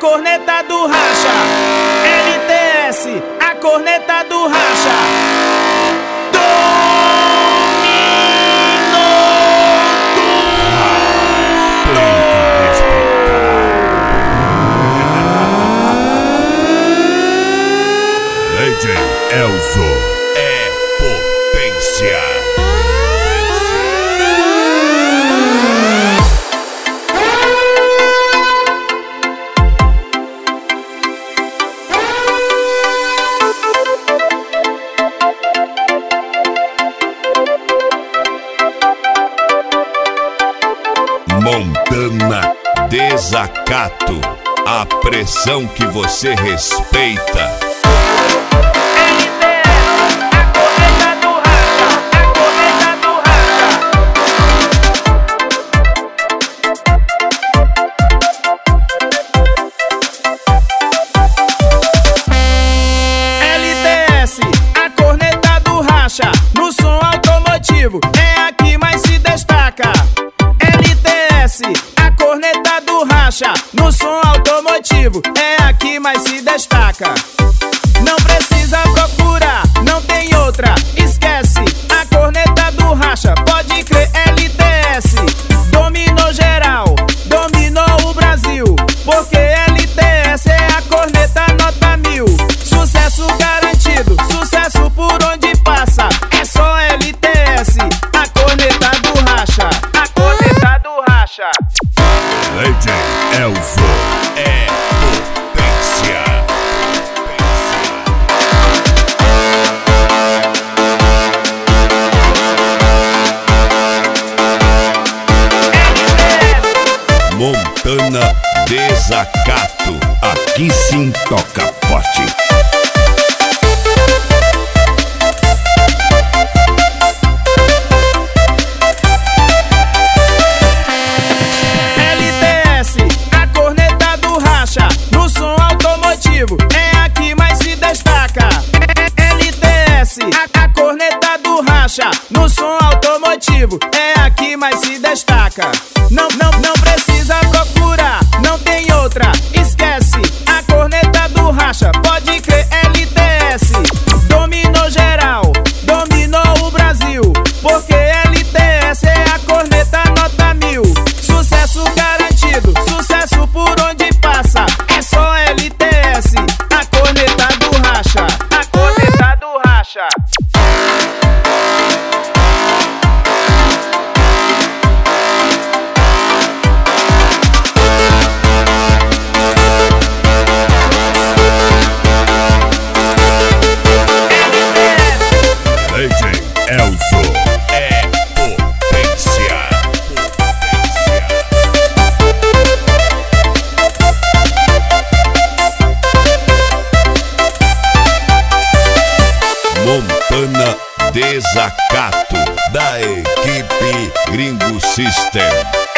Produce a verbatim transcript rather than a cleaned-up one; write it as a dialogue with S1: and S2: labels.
S1: corneta do racha. L T S, a corneta do racha.
S2: D J Elzo é potência. Montana Desacato, a pressão que você respeita.
S1: No som automotivo é a que mais se destaca. L T S, a corneta do racha. No som automotivo é a que mais se destaca. Não precisa procurar, não tem outra. Esquece a corneta do racha. Pode crer, L T S dominou geral, dominou o Brasil. Porque L T S é a corneta nota mil. Sucesso garantido, sucesso por onde passa. É só L T S, a corneta do racha. A corneta do racha.
S2: D J Elzo é potência. Montana Desacato, aqui sim toca forte.
S1: No som automotivo é a que mais se destaca. L T S, a, a corneta do racha. No som automotivo é a que mais se destaca. Não, não, não precisa procurar, não tem outra. Esquece a corneta do racha. Pode crer, L T S dominou geral, dominou o Brasil. Porque L T S é a corneta nota mil. Sucesso garantido, sucesso por onde passa. É só L T S, a corneta do racha. A corneta do racha.
S2: D J Elzo é potência. Montana Desacato, da equipe Gringo System.